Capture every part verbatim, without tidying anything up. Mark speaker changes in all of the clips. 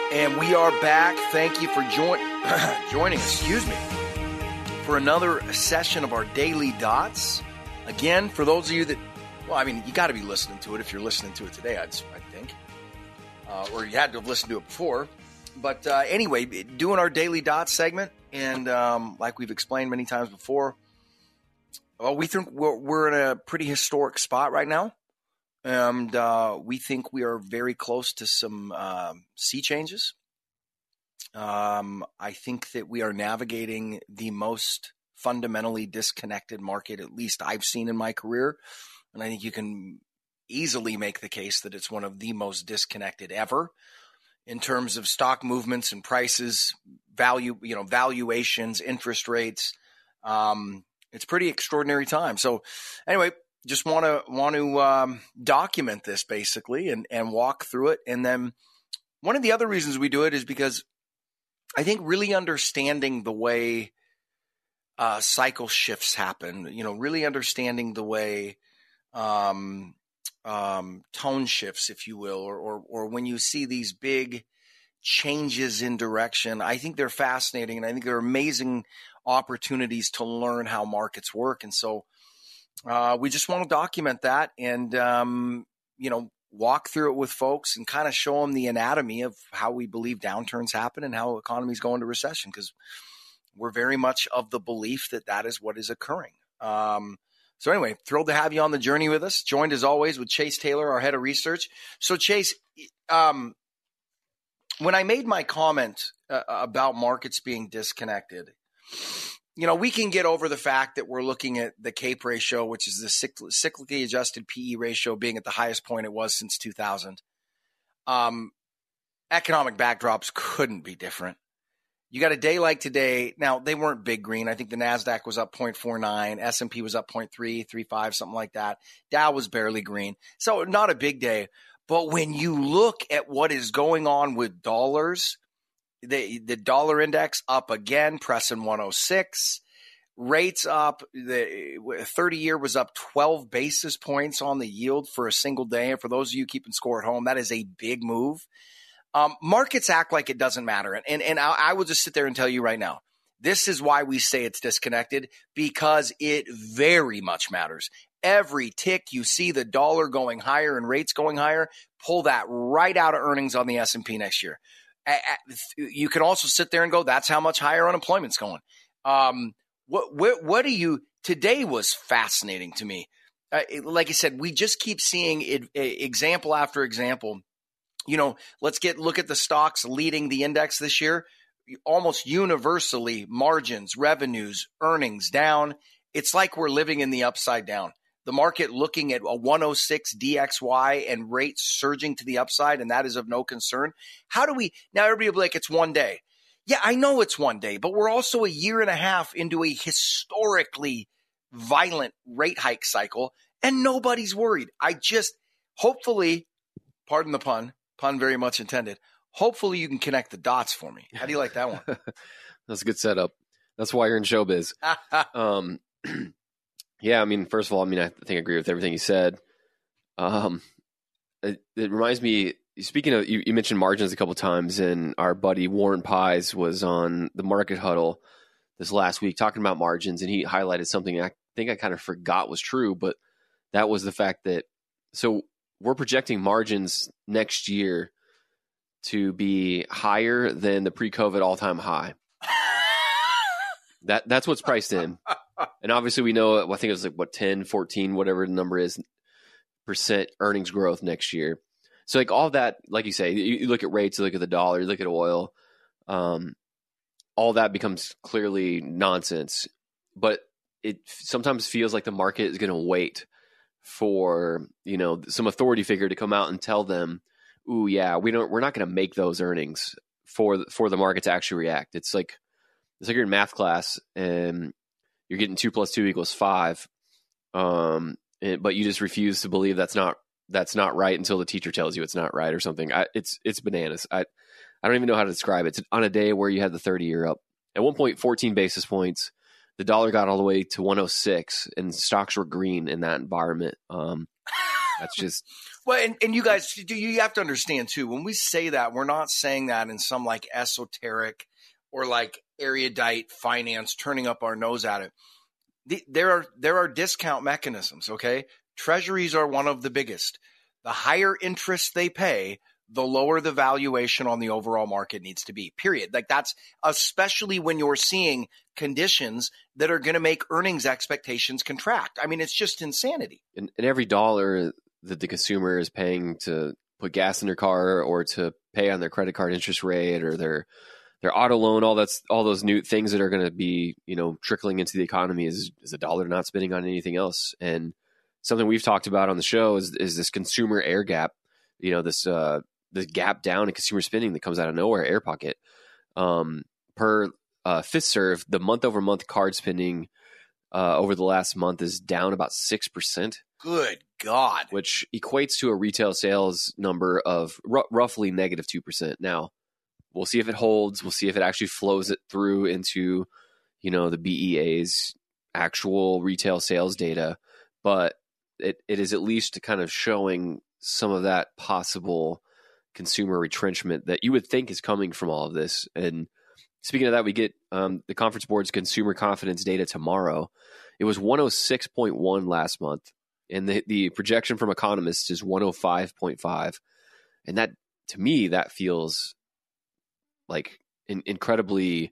Speaker 1: And we are back. Thank you for join joining us, excuse me, for another session of our Daily Dots. Again, for those of you that, well, I mean, you got to be listening to it if you're listening to it today, I'd, I think. Uh, or you had to have listened to it before. But uh, anyway, doing our Daily Dots segment. And um, like we've explained many times before, well, we think we're, we're in a pretty historic spot right now. And uh, we think we are very close to some uh, sea changes. Um, I think that we are navigating the most fundamentally disconnected market, at least I've seen in my career. And I think you can easily make the case that it's one of the most disconnected ever in terms of stock movements and prices, value, you know, valuations, interest rates. Um, it's pretty extraordinary time. So anyway, just want to want to um, document this basically and, and walk through it. And then one of the other reasons we do it is because I think really understanding the way uh, cycle shifts happen, you know, really understanding the way um, um, tone shifts, if you will, or, or or when you see these big changes in direction, I think they're fascinating, and I think they're amazing opportunities to learn how markets work. And so Uh, we just want to document that and, um, you know, walk through it with folks and kind of show them the anatomy of how we believe downturns happen and how economies go into recession, because we're very much of the belief that that is what is occurring. Um, so anyway, thrilled to have you on the journey with us. Joined as always with Chase Taylor, our head of research. So Chase, um, when I made my comment uh, about markets being disconnected, you know, we can get over the fact that we're looking at the CAPE ratio, which is the cycl- cyclically adjusted P E ratio, being at the highest point it was since two thousand. Um, economic backdrops couldn't be different. You got a day like today. Now, they weren't big green. I think the NASDAQ was up zero point four nine. S and P was up zero point three three five, something like that. Dow was barely green. So not a big day. But when you look at what is going on with dollars, The, the dollar index up again, pressing one oh six. Rates up. The thirty-year was up twelve basis points on the yield for a single day. And for those of you keeping score at home, that is a big move. Um, markets act like it doesn't matter. And, and, and I, I will just sit there and tell you right now, this is why we say it's disconnected, because it very much matters. Every tick you see the dollar going higher and rates going higher, pull that right out of earnings on the S and P next year. You can also sit there and go, that's how much higher unemployment's going. Um, what, what, what do you, today was fascinating to me. Uh, like I said, we just keep seeing it, example after example. You know, let's get, look at the stocks leading the index this year. Almost universally, margins, revenues, earnings down. It's like we're living in the upside down. The market looking at a one oh six D X Y and rates surging to the upside, and that is of no concern. How do we – now everybody will be like, it's one day. Yeah, I know it's one day, but we're also a year and a half into a historically violent rate hike cycle, and nobody's worried. I just – hopefully, pardon the pun, pun very much intended, hopefully you can connect the dots for me. How do you like that one?
Speaker 2: That's a good setup. That's why you're in showbiz. um Yeah, I mean, first of all, I mean, I think I agree with everything you said. Um, it, it reminds me, speaking of, you, you mentioned margins a couple of times, and our buddy Warren Pies was on the Market Huddle this last week talking about margins, and he highlighted something I think I kind of forgot was true, but that was the fact that, so we're projecting margins next year to be higher than the pre-COVID all-time high. That That's what's priced in. And obviously we know, I think it was like, what, ten, fourteen, whatever the number is, percent earnings growth next year. So like all that, like you say, you, you look at rates, you look at the dollar, you look at oil, um, all that becomes clearly nonsense. But it sometimes feels like the market is going to wait for, you know, some authority figure to come out and tell them, ooh, yeah, we don't, we're not going to make those earnings for, for the market to actually react. It's like, it's like you're in math class and you're getting two plus two equals five. Um, and, but you just refuse to believe that's not, that's not right until the teacher tells you it's not right or something. I, it's, it's bananas. I, I don't even know how to describe it. It's on a day where you had the thirty year up at one point, fourteen basis points, the dollar got all the way to one oh six and stocks were green in that environment. Um, That's just
Speaker 1: well, and, and you guys, do you have to understand too, when we say that, we're not saying that in some like esoteric or like erudite finance, turning up our nose at it. The, there are there are discount mechanisms, okay? Treasuries are one of the biggest. The higher interest they pay, the lower the valuation on the overall market needs to be, period. Like that's especially when you're seeing conditions that are going to make earnings expectations contract. I mean, it's just insanity.
Speaker 2: And, and every dollar that the consumer is paying to put gas in their car or to pay on their credit card interest rate or their their auto loan, all that's all those new things that are going to be, you know, trickling into the economy is, is a dollar not spending on anything else. And something we've talked about on the show is, is this consumer air gap, you know, this, uh, the gap down in consumer spending that comes out of nowhere, air pocket. Um, per uh, FistServe, the month over month card spending uh, over the last month is down about six percent.
Speaker 1: Good God.
Speaker 2: Which equates to a retail sales number of r- roughly negative two percent. Now, we'll see if it holds. We'll see if it actually flows it through into, you know, the B E A's actual retail sales data. But it, it is at least kind of showing some of that possible consumer retrenchment that you would think is coming from all of this. And speaking of that, we get um, the Conference Board's consumer confidence data tomorrow. It was one oh six point one last month, and the, the projection from economists is one oh five point five. And that, to me, that feels like an incredibly,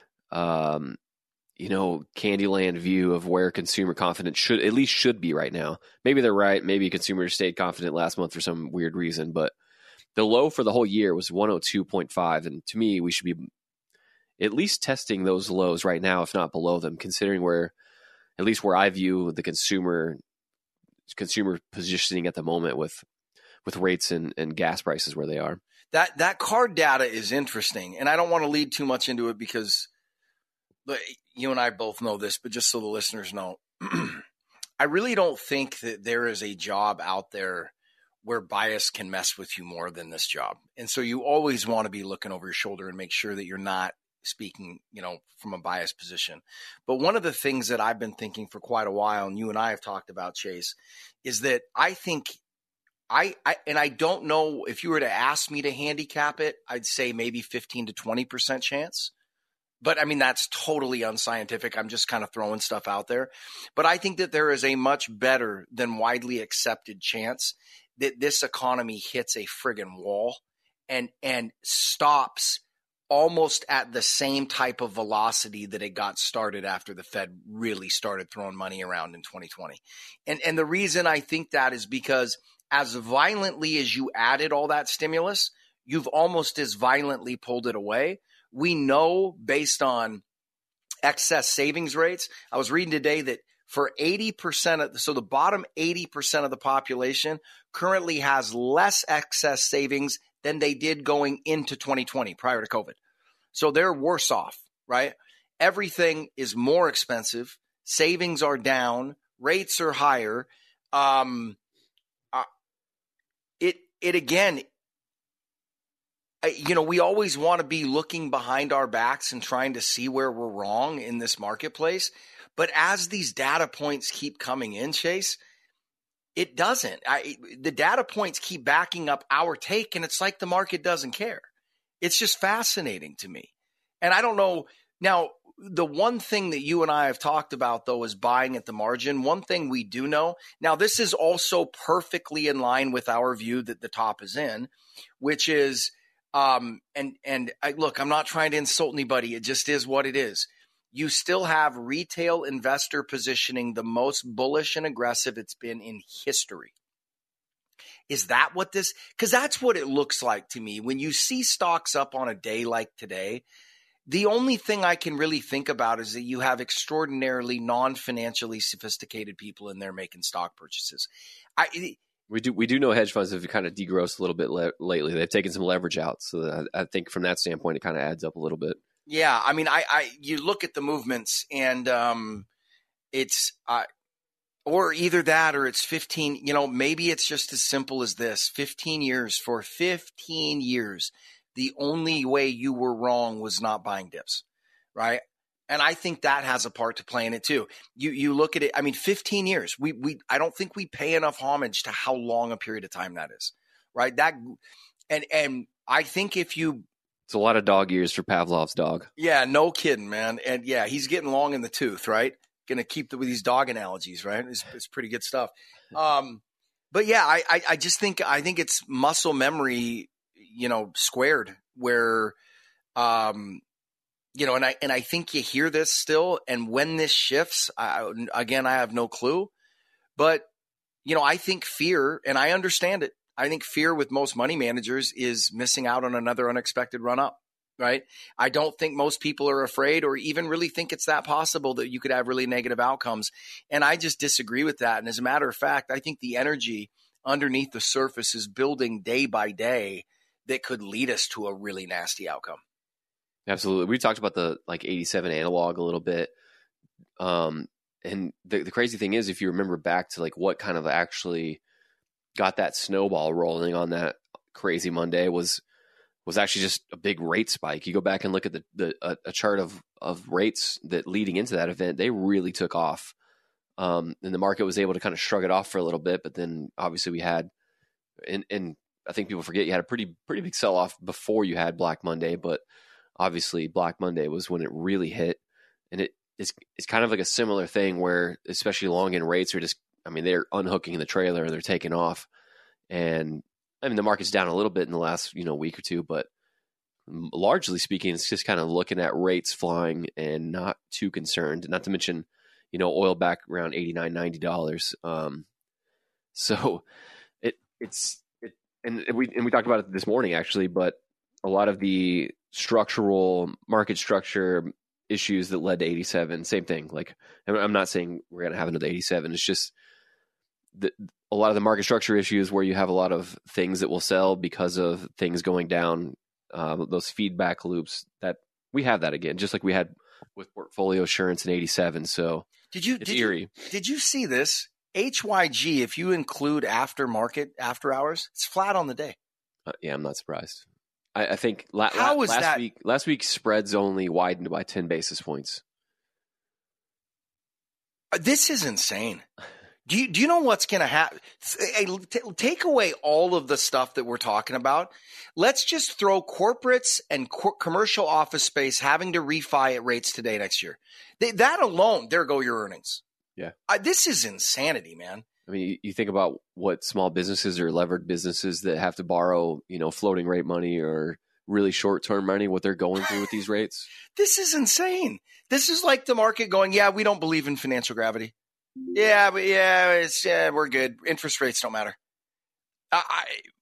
Speaker 2: um, you know, Candyland view of where consumer confidence should at least should be right now. Maybe they're right. Maybe consumers stayed confident last month for some weird reason, but the low for the whole year was one oh two point five. And to me, we should be at least testing those lows right now, if not below them, considering where, at least where I view the consumer consumer positioning at the moment with with rates and, and gas prices where they are.
Speaker 1: That that card data is interesting. And I don't want to lead too much into it because you and I both know this, but just so the listeners know, I really don't think that there is a job out there where bias can mess with you more than this job. And so you always want to be looking over your shoulder and make sure that you're not speaking, you know, from a biased position. But one of the things that I've been thinking for quite a while, and you and I have talked about, Chase, is that I think I, I and I don't know if you were to ask me to handicap it, I'd say maybe fifteen to twenty percent chance. But I mean, that's totally unscientific. I'm just kind of throwing stuff out there. But I think that there is a much better than widely accepted chance that this economy hits a friggin' wall and and stops almost at the same type of velocity that it got started after the Fed really started throwing money around in twenty twenty. And and the reason I think that is because as violently as you added all that stimulus, you've almost as violently pulled it away. We know based on excess savings rates, I was reading today that for eighty percent of, so the bottom eighty percent of the population currently has less excess savings than they did going into twenty twenty prior to COVID. So they're worse off, right? Everything is more expensive. Savings are down. Rates are higher. Um, uh, it, it again, you know, we always want to be looking behind our backs and trying to see where we're wrong in this marketplace. But as these data points keep coming in, Chase, it doesn't. I, the data points keep backing up our take, and it's like the market doesn't care. It's just fascinating to me. And I don't know. Now, the one thing that you and I have talked about, though, is buying at the margin. One thing we do know. Now, this is also perfectly in line with our view that the top is in, which is Um, and, and I, look, I'm not trying to insult anybody. It just is what it is. You still have retail investor positioning the most bullish and aggressive it's been in history. Is that what this, because that's what it looks like to me. When you see stocks up on a day like today, the only thing I can really think about is that you have extraordinarily non-financially sophisticated people in there making stock purchases. I,
Speaker 2: We do we do know hedge funds have kind of degrossed a little bit le- lately. They've taken some leverage out, so that I think from that standpoint, it kind of adds up a little bit.
Speaker 1: Yeah, I mean, I, I you look at the movements, and um, it's uh, or either that or it's fifteen. You know, maybe it's just as simple as this: fifteen years. For fifteen years, the only way you were wrong was not buying dips, right? And I think that has a part to play in it too. You you look at it, I mean, fifteen years. We we I don't think we pay enough homage to how long a period of time that is. Right? That and and I think if you
Speaker 2: It's a lot of dog years for Pavlov's dog.
Speaker 1: Yeah, no kidding, man. And yeah, he's getting long in the tooth, right? Going to keep the, with these dog analogies, right? It's, it's pretty good stuff. Um, but yeah, I, I I just think I think it's muscle memory, you know, squared where um You know, and I and I think you hear this still. And when this shifts, I, again, I have no clue. But, you know, I think fear, and I understand it. I think fear with most money managers is missing out on another unexpected run up, right? I don't think most people are afraid or even really think it's that possible that you could have really negative outcomes. And I just disagree with that. And as a matter of fact, I think the energy underneath the surface is building day by day that could lead us to a really nasty outcome.
Speaker 2: Absolutely. We talked about the like eighty-seven analog a little bit. Um, and the, the crazy thing is, if you remember back to like what kind of actually got that snowball rolling on that crazy Monday was, was actually just a big rate spike. You go back and look at the, the a, a chart of, of rates that leading into that event, they really took off. Um, and the market was able to kind of shrug it off for a little bit, but then obviously we had, and, and I think people forget you had a pretty, pretty big sell off before you had Black Monday, but obviously Black Monday was when it really hit, and it is it's kind of like a similar thing where especially long end rates are just, I mean, they're unhooking the trailer and they're taking off. And I mean, the market's down a little bit in the last, you know, week or two, but largely speaking, it's just kind of looking at rates flying and not too concerned, not to mention, you know, oil back around eighty-nine, ninety dollars. Um, so it, it's, it, and we, and we talked about it this morning actually, but a lot of the structural market structure issues that led to eighty-seven, same thing. Like, I'm not saying we're going to have another eighty-seven. It's just the, a lot of the market structure issues where you have a lot of things that will sell because of things going down, um, those feedback loops that we have that again, just like we had with portfolio assurance in eighty-seven. So
Speaker 1: did you,
Speaker 2: it's
Speaker 1: did
Speaker 2: eerie.
Speaker 1: You, did you see this? H Y G, if you include aftermarket, after hours, it's flat on the day.
Speaker 2: Uh, yeah, I'm not surprised. I, I think la-
Speaker 1: How
Speaker 2: la-
Speaker 1: is
Speaker 2: last
Speaker 1: that?
Speaker 2: week, last week's spreads only widened by ten basis points.
Speaker 1: This is insane. Do you, do you know what's going to happen? Take away all of the stuff that we're talking about. Let's just throw corporates and co- commercial office space having to refi at rates today next year. They, that alone, there go your earnings.
Speaker 2: Yeah.
Speaker 1: Uh, this is insanity, man.
Speaker 2: I mean, you, you think about what small businesses or levered businesses that have to borrow, you know, floating rate money or really short-term money, what they're going through with these rates. This
Speaker 1: is insane. This is like the market going, yeah, we don't believe in financial gravity. Yeah, but yeah, it's, yeah, we're good. Interest rates don't matter. I,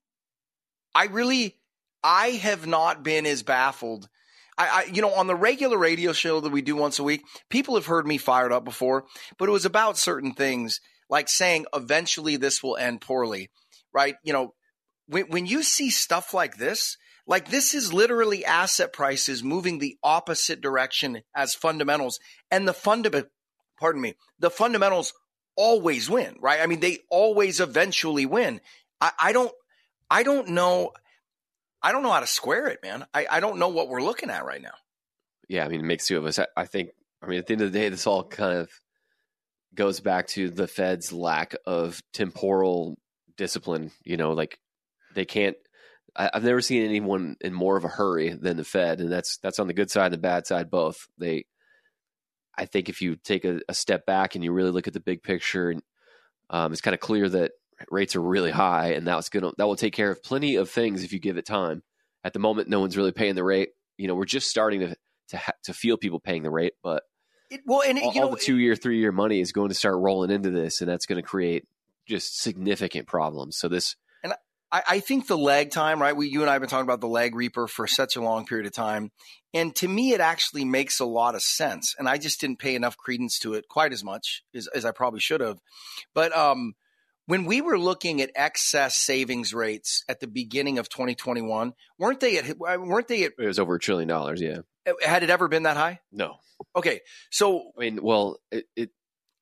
Speaker 1: I really, I have not been as baffled. I, I, you know, on the regular radio show that we do once a week, people have heard me fired up before, but it was about certain things like saying eventually this will end poorly, right? You know, when, when you see stuff like this, like this is literally asset prices moving the opposite direction as fundamentals, and the fundament. Pardon me, the fundamentals always win, right? I mean, they always eventually win. I, I don't, I don't know. I don't know how to square it, man. I, I don't know what we're looking at right now.
Speaker 2: Yeah. I mean, it makes two of us. I, I think, I mean, at the end of the day, this all kind of goes back to the Fed's lack of temporal discipline. You know, like they can't, I, I've never seen anyone in more of a hurry than the Fed. And that's, that's on the good side and the bad side, both. They, I think if you take a, a step back and you really look at the big picture, um, it's kind of clear that rates are really high, and that's gonna that will take care of plenty of things if you give it time. At the moment, no one's really paying the rate. You know, we're just starting to to ha- to feel people paying the rate, but
Speaker 1: it, well, and it,
Speaker 2: all,
Speaker 1: you
Speaker 2: all
Speaker 1: know,
Speaker 2: the two year, three year money is going to start rolling into this, and that's going to create just significant problems. So this.
Speaker 1: I, I think the lag time, right? We, you and I have been talking about the lag reaper for such a long period of time. And to me, it actually makes a lot of sense. And I just didn't pay enough credence to it quite as much as, as I probably should have. But um, when we were looking at excess savings rates at the beginning of twenty twenty-one, weren't they at, weren't they at,
Speaker 2: it was over a trillion dollars. Yeah.
Speaker 1: Had it ever been that high?
Speaker 2: No.
Speaker 1: Okay. So,
Speaker 2: I mean, well, it, it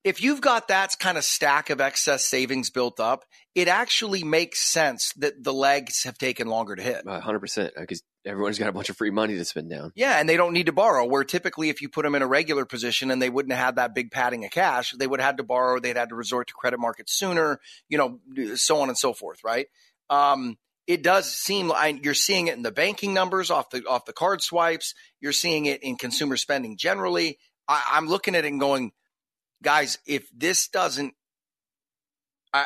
Speaker 1: if you've got that kind of stack of excess savings built up, it actually makes sense that the legs have taken longer to hit.
Speaker 2: one hundred percent, because everyone's got a bunch of free money to spend down.
Speaker 1: Yeah, and they don't need to borrow, where typically if you put them in a regular position and they wouldn't have had that big padding of cash, they would have had to borrow, they'd had to resort to credit markets sooner, you know, so on and so forth, right? Um, it does seem like you're seeing it in the banking numbers off the off the card swipes. You're seeing it in consumer spending generally. I, I'm looking at it and going, guys, if this doesn't, I,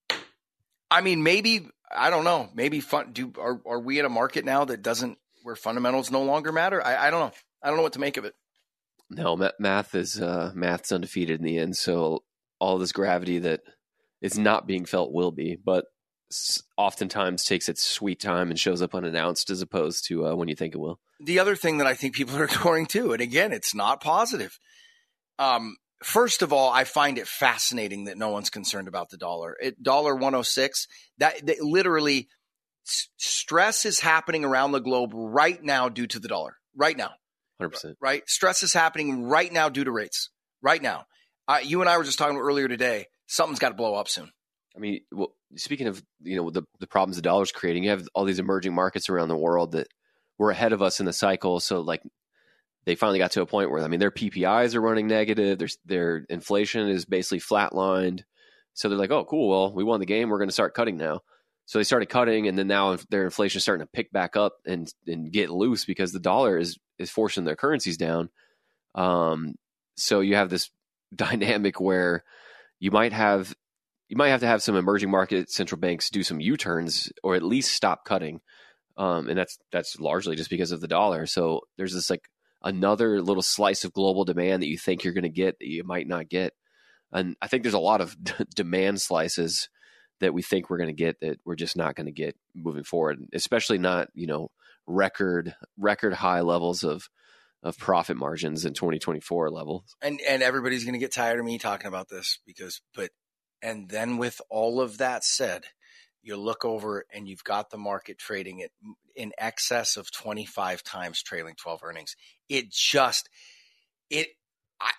Speaker 1: I mean, maybe, I don't know, maybe fun, do, are, are we in a market now that doesn't, where fundamentals no longer matter? I, I don't know. I don't know what to make of it.
Speaker 2: No, math is, uh, math's undefeated in the end. So all this gravity that is not being felt will be, but oftentimes takes its sweet time and shows up unannounced as opposed to uh, when you think it will. The
Speaker 1: other thing that I think people are ignoring too, and again, it's not positive. Um, First of all, I find it fascinating that no one's concerned about the dollar. At dollar one oh six, that, that literally s- stress is happening around the globe right now due to the dollar. Right now.
Speaker 2: one hundred percent.
Speaker 1: Right? Stress is happening right now due to rates. Right now. Uh, you and I were just talking earlier today. Something's got to blow up soon.
Speaker 2: I mean, well, speaking of, you know, the, the problems the dollar's creating, you have all these emerging markets around the world that were ahead of us in the cycle. So like, they finally got to a point where, I mean, their P P Is are running negative. Their, their inflation is basically flatlined. So they're like, oh, cool. Well, we won the game. We're going to start cutting now. So they started cutting, and then now their inflation is starting to pick back up and, and get loose because the dollar is, is forcing their currencies down. Um, so you have this dynamic where you might have, you might have to have some emerging market central banks do some U-turns or at least stop cutting. Um, and that's, that's largely just because of the dollar. So there's this like, another little slice of global demand that you think you're going to get that you might not get. And I think there's a lot of d- demand slices that we think we're going to get that we're just not going to get moving forward, especially not, you know, record, record high levels of, of profit margins in twenty twenty-four levels.
Speaker 1: And, and everybody's going to get tired of me talking about this because, but, and then with all of that said, you look over and you've got the market trading at in excess of twenty-five times trailing twelve earnings. It just, it, I,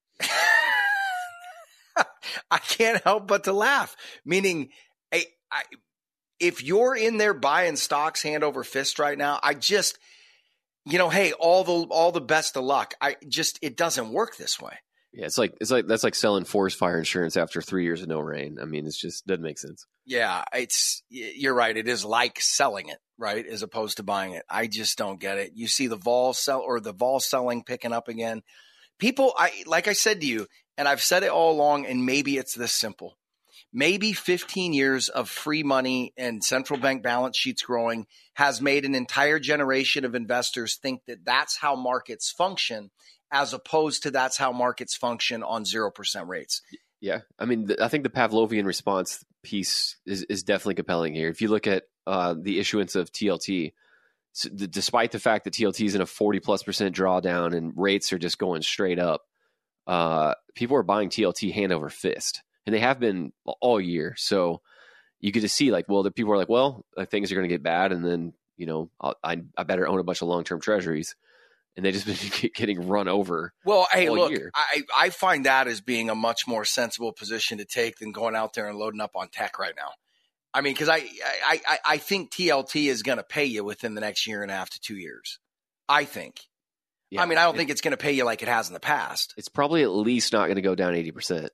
Speaker 1: I can't help but to laugh. Meaning, I, I, if you're in there buying stocks hand over fist right now, I just, you know, hey, all the all the best of luck. I just, it doesn't work this way.
Speaker 2: Yeah, it's like it's like that's like selling forest fire insurance after three years of no rain. I mean, it's just doesn't make sense.
Speaker 1: Yeah, it's you're right. It is like selling it, right, as opposed to buying it. I just don't get it. You see the vol sell or the vol selling picking up again. People, I like I said to you, and I've said it all along, and maybe it's this simple. Maybe fifteen years of free money and central bank balance sheets growing has made an entire generation of investors think that that's how markets function, as opposed to that's how markets function on zero percent rates.
Speaker 2: Yeah. I mean, th- I think the Pavlovian response piece is, is definitely compelling here. If you look at uh, the issuance of T L T, so the, despite the fact that T L T is in a forty plus percent drawdown and rates are just going straight up, uh, people are buying T L T hand over fist, and they have been all year. So you get to see like, well, the people are like, well, uh, things are going to get bad. And then, you know, I'll, I, I better own a bunch of long-term treasuries. And they just been getting run over.
Speaker 1: Well, hey,
Speaker 2: all
Speaker 1: look,
Speaker 2: year.
Speaker 1: I, I find that as being a much more sensible position to take than going out there and loading up on tech right now. I mean, because I, I, I, I think T L T is going to pay you within the next year and a half to two years. I think. Yeah, I mean, I don't it, think it's going to pay you like it has in the past.
Speaker 2: It's probably at least not going to go down eighty percent.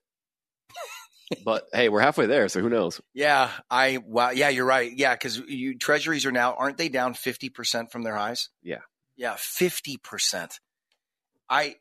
Speaker 2: But hey, we're halfway there, so who knows?
Speaker 1: Yeah, I wow, yeah, you're right. Yeah, because you treasuries are now, aren't they down fifty percent from their highs?
Speaker 2: Yeah.
Speaker 1: Yeah, fifty percent. I,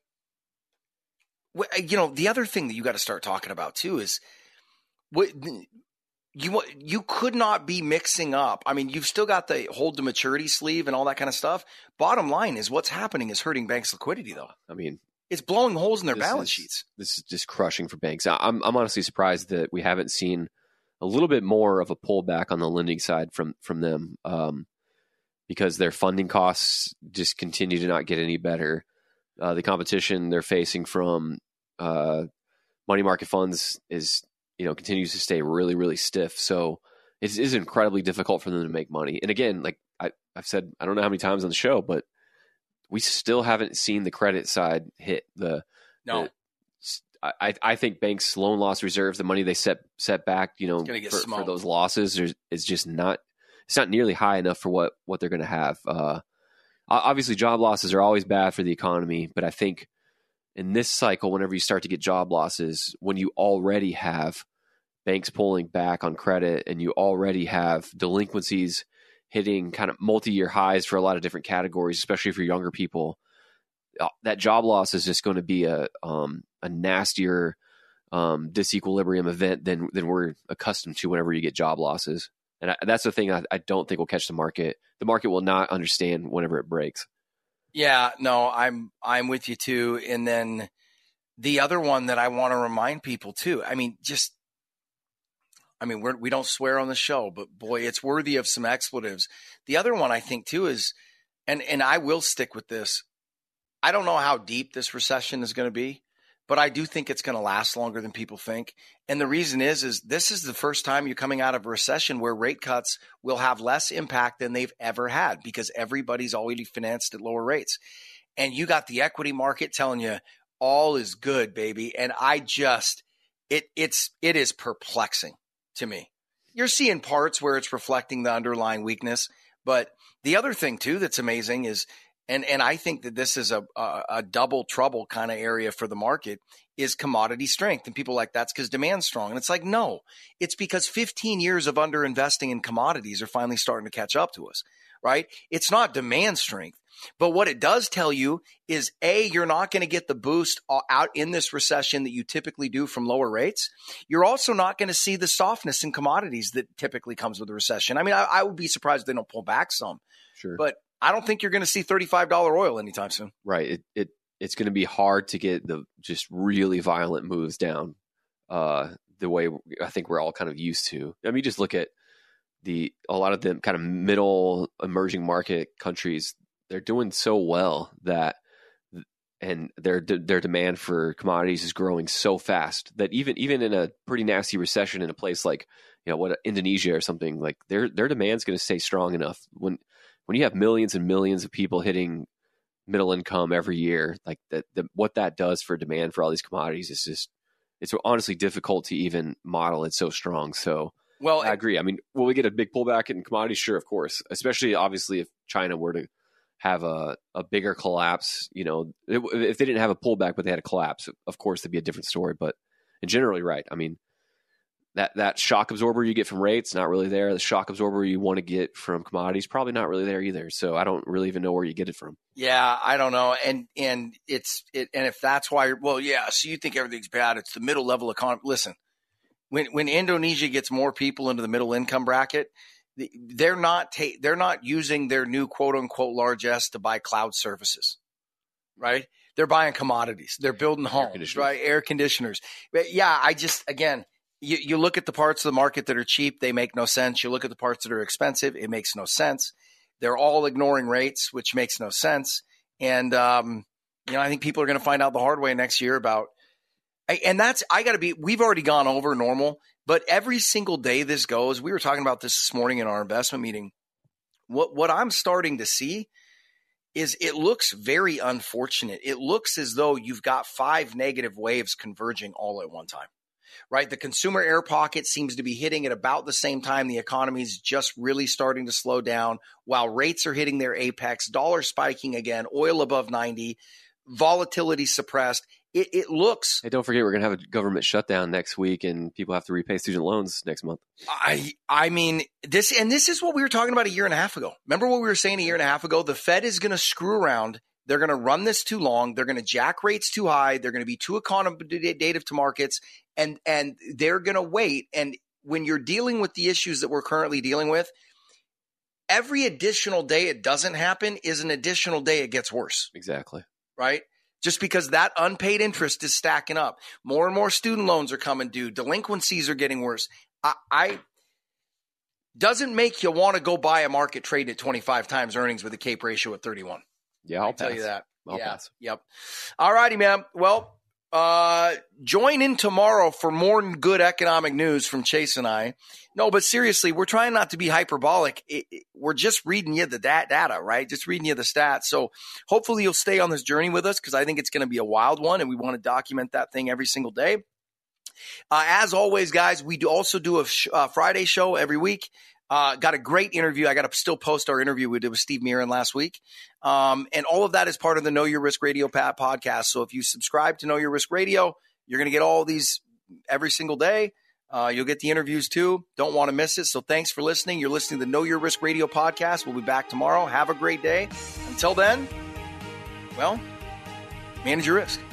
Speaker 1: you know, the other thing that you got to start talking about too is what you you could not be mixing up. I mean, you've still got the hold to maturity sleeve and all that kind of stuff. Bottom line is what's happening is hurting banks' liquidity, though.
Speaker 2: I mean,
Speaker 1: it's blowing holes in their balance
Speaker 2: is,
Speaker 1: sheets.
Speaker 2: This is just crushing for banks. I'm I'm honestly surprised that we haven't seen a little bit more of a pullback on the lending side from from them. Um, because their funding costs just continue to not get any better. Uh, the competition they're facing from uh, money market funds is, you know, continues to stay really, really stiff. So it is incredibly difficult for them to make money. And again, like I, I've said, I don't know how many times on the show, but we still haven't seen the credit side hit the.
Speaker 1: No.
Speaker 2: The, I, I think banks' loan loss reserves, the money they set set back, you know, for, for those losses, is, is just not. It's not nearly high enough for what what they're going to have. Uh, obviously, job losses are always bad for the economy, but I think in this cycle, whenever you start to get job losses, when you already have banks pulling back on credit and you already have delinquencies hitting kind of multi-year highs for a lot of different categories, especially for younger people, that job loss is just going to be a um, a nastier um, disequilibrium event than than we're accustomed to whenever you get job losses. And I, that's the thing I, I don't think will catch the market. The market will not understand whenever it breaks.
Speaker 1: Yeah, no, I'm I'm with you too. And then the other one that I want to remind people too, I mean, just, I mean, we're, we don't swear on the show, but boy, it's worthy of some expletives. The other one I think too is, and and I will stick with this, I don't know how deep this recession is going to be, but I do think it's going to last longer than people think. And the reason is, is this is the first time you're coming out of a recession where rate cuts will have less impact than they've ever had because everybody's already financed at lower rates. And you got the equity market telling you all is good, baby. And I just, it it's, it is perplexing to me. You're seeing parts where it's reflecting the underlying weakness. But the other thing too that's amazing is, And and I think that this is a, a, a double trouble kind of area for the market is commodity strength. And people are like, that's because demand's strong. And it's like, no, it's because fifteen years of underinvesting in commodities are finally starting to catch up to us, right? It's not demand strength. But what it does tell you is, A, you're not going to get the boost out in this recession that you typically do from lower rates. You're also not going to see the softness in commodities that typically comes with a recession. I mean, I, I would be surprised if they don't pull back some.
Speaker 2: Sure.
Speaker 1: But I don't think you're going to see thirty-five dollars oil anytime soon.
Speaker 2: Right. It it it's going to be hard to get the just really violent moves down uh, the way I think we're all kind of used to. I mean, just look at the a lot of the kind of middle emerging market countries. They're doing so well that, and their their demand for commodities is growing so fast that even even in a pretty nasty recession in a place like, you know, what Indonesia or something, like their their demand's going to stay strong enough when. When you have millions and millions of people hitting middle income every year, like that, the, what that does for demand for all these commodities is just, it's honestly difficult to even model. It's so strong. So well, I agree. I mean, will we get a big pullback in commodities? Sure, of course, especially obviously if China were to have a, a bigger collapse, you know, if they didn't have a pullback, but they had a collapse, of course, that'd be a different story. But generally, right. I mean, That that shock absorber you get from rates, not really there. The shock absorber you want to get from commodities, probably not really there either. So I don't really even know where you get it from.
Speaker 1: Yeah, I don't know. And and it's it, and if that's why, well, yeah. So you think everything's bad? It's the middle level economy. Listen, when when Indonesia gets more people into the middle income bracket, they're not ta- they're not using their new quote unquote large S to buy cloud services, right? They're buying commodities. They're building homes, right? Air conditioners. But yeah, I just again. You, you look at the parts of the market that are cheap, they make no sense. You look at the parts that are expensive, it makes no sense. They're all ignoring rates, which makes no sense. And, um, you know, I think people are going to find out the hard way next year about, and that's, I got to be, we've already gone over normal, but every single day this goes, we were talking about this this morning in our investment meeting. What, what I'm starting to see is it looks very unfortunate. It looks as though you've got five negative waves converging all at one time. Right. The consumer air pocket seems to be hitting at about the same time the economy is just really starting to slow down while rates are hitting their apex, dollar spiking again, oil above ninety, volatility suppressed. It, it looks.
Speaker 2: Hey, don't forget, we're going to have a government shutdown next week and people have to repay student loans next month.
Speaker 1: I I mean, this and this is what we were talking about a year and a half ago. Remember what we were saying a year and a half ago? The Fed is going to screw around. They're going to run this too long. They're going to jack rates too high. They're going to be too accommodative to markets, and and they're going to wait. And when you're dealing with the issues that we're currently dealing with, every additional day it doesn't happen is an additional day it gets worse.
Speaker 2: Exactly.
Speaker 1: Right? Just because that unpaid interest is stacking up. More and more student loans are coming due. Delinquencies are getting worse. I, I doesn't make you want to go buy a market trade at twenty-five times earnings with a CAPE ratio at thirty-one.
Speaker 2: Yeah, I'll
Speaker 1: I tell
Speaker 2: pass.
Speaker 1: you that.
Speaker 2: I'll
Speaker 1: yeah.
Speaker 2: pass.
Speaker 1: Yep. All righty, man. Well, Uh, join in tomorrow for more good economic news from Chase and I. No, but seriously, we're trying not to be hyperbolic. It, it, we're just reading you the dat- data, right? Just reading you the stats. So hopefully you'll stay on this journey with us because I think it's going to be a wild one, and we want to document that thing every single day. Uh, as always, guys, we do also do a sh- uh, Friday show every week. Uh, got a great interview. I got to still post our interview we did with Steve Mirren last week. Um, and all of that is part of the Know Your Risk Radio Pat podcast. So if you subscribe to Know Your Risk Radio, you're going to get all these every single day. Uh, you'll get the interviews too. Don't want to miss it. So thanks for listening. You're listening to the Know Your Risk Radio podcast. We'll be back tomorrow. Have a great day. Until then, well, manage your risk.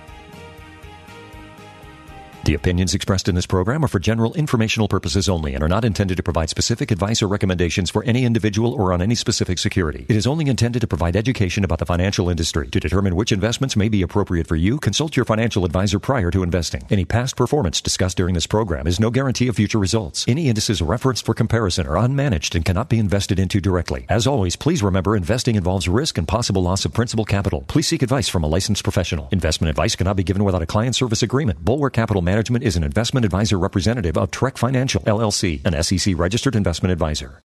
Speaker 3: The opinions expressed in this program are for general informational purposes only and are not intended to provide specific advice or recommendations for any individual or on any specific security. It is only intended to provide education about the financial industry. To determine which investments may be appropriate for you, consult your financial advisor prior to investing. Any past performance discussed during this program is no guarantee of future results. Any indices referenced for comparison are unmanaged and cannot be invested into directly. As always, please remember investing involves risk and possible loss of principal capital. Please seek advice from a licensed professional. Investment advice cannot be given without a client service agreement. Bulwark Capital Management is an investment advisor representative of Trek Financial, L L C, an S E C registered investment advisor.